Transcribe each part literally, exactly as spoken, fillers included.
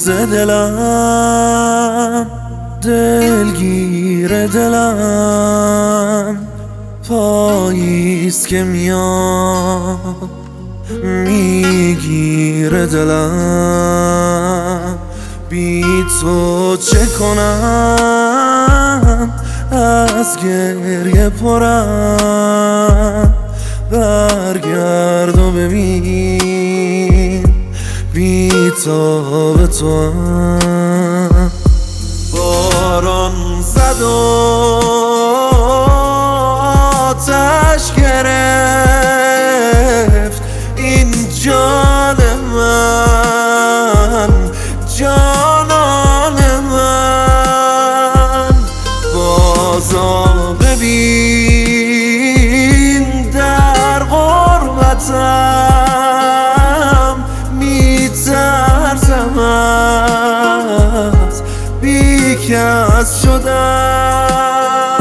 ز دلم، دلگیر دلم پاییست که میاد میگیره دلم. بی تو چه کنم، از گریه پرم، برگرد و ببین بی تو به تو. باران زد و آتش گرفت این جان من، جانان من. بازا ببین در غربتم میترسم از بی کس شدم.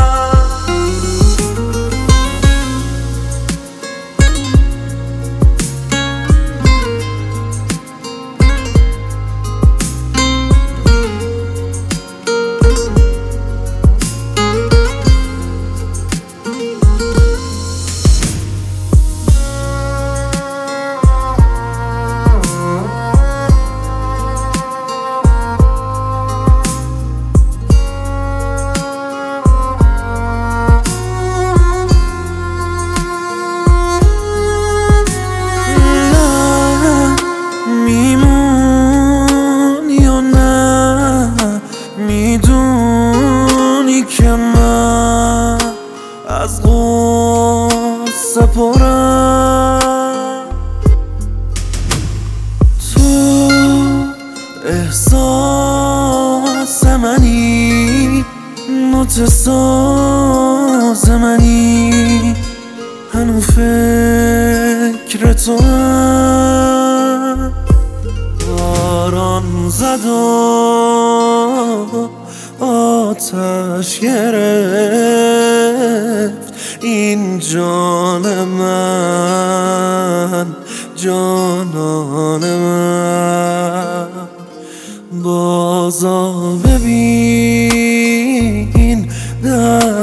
میدونی که من از غصه پرم، تو احساس منی، نوت ساز منی، هنو فکر تو هم. باران زد و آتش گرفت این جان من، جانان من. بازا ببین در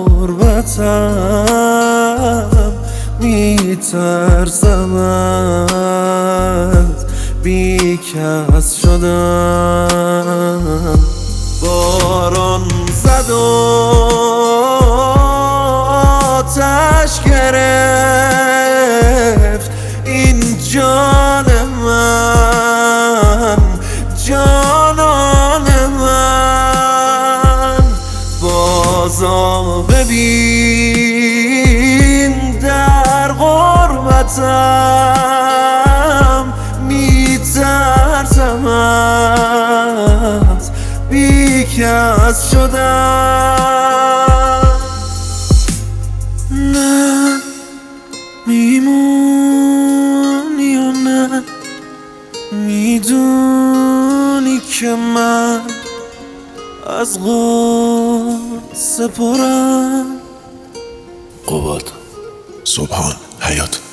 غربتم میترسم از بی کس شدم. باران زد و آتش گرفت این جان من، جانان من. بازا ببین در غربتم میترسم از بی کس شدم. نه میمونی و نه میدونی که من از غصه پرم. قوات، سبحان، حیات.